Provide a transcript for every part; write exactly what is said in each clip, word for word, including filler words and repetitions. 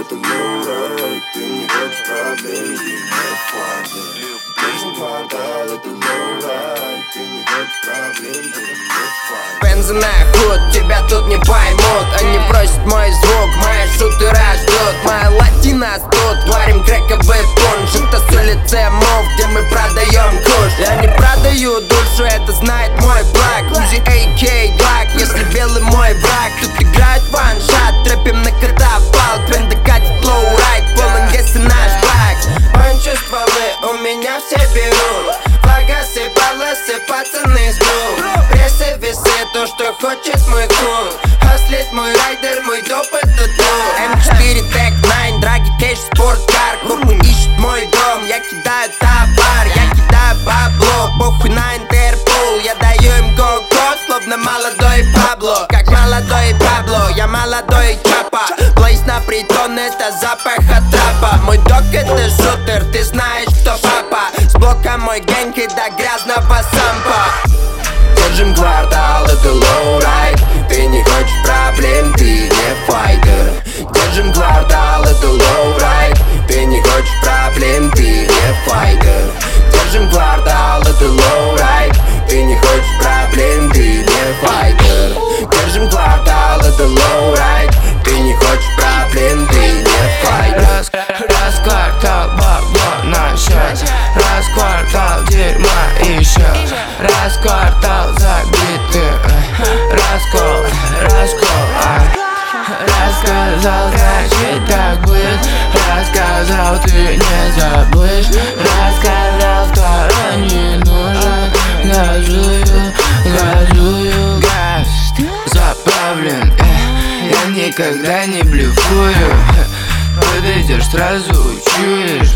это лоурайд. Ты не хочешь проблем, ты не файдер. Южный квартал, это лоурайд. Ты не хочешь проблем, ты не файдер. Бензиная худ, тебя тут не поймут. Они просят мой звук, мои шутера ждут. Моя латина тут, варим крэковый пунш. Это с улицы Мув, где мы продаем куш. Я не продаю душу, это знает мой плаг. Узи эй кей Глак, если белый мой враг. Тут играют ваншот, трэпим на катафалк. Тренды катит лоурайд, полон гесси наш благ. Он чувствовал, у меня все берут. Флага сыпалась, пацаны с групп. Пресса весит то, что хочет мой кул. Хаслит мой райдер, мой доп это тур. эм четыре Тек девять, драги кэш, спорткар. Группы ищут мой дом, я кидаю товар. Я кидаю бабло, похуй на Интерпол. Я даю им го-го, словно молодой Пабло. Как молодой Пабло, я молодой Чапа. Блейз на притон, это запах от трапа. Мой дог это шутер, ты знаешь, кто папа. С блока мой гэнг и до грязного сампа. Держим квартал, это лоурайд. Ты не хочешь проблем, ты не файдер. Держим квартал, это лоурайд. Ты не хочешь проблем, ты не файдер. Держим квартал, это лоурайд. Ты не хочешь проблем, ты не файдер. Держим квартал, это лоурайд. Ты не хочешь проблем, ты не файдер. Раз, раз квартал, бабло на счет. Раз квартал, дерьма еще. Раз квартал забитый. Раскол, раскол, а. Рассказал, значит так будет. Рассказал, ты не забудешь. Рассказал, второй не нужен. Газую, газую, газ заправлен, э. Я никогда не блефую. Подойдешь, сразу чуешь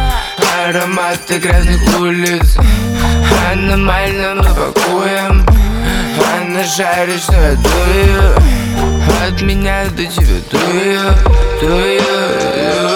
ароматы грязных улиц. Аномально мы пакуем. Она жарит, что я дую. От меня до тебя дую, дую, дую.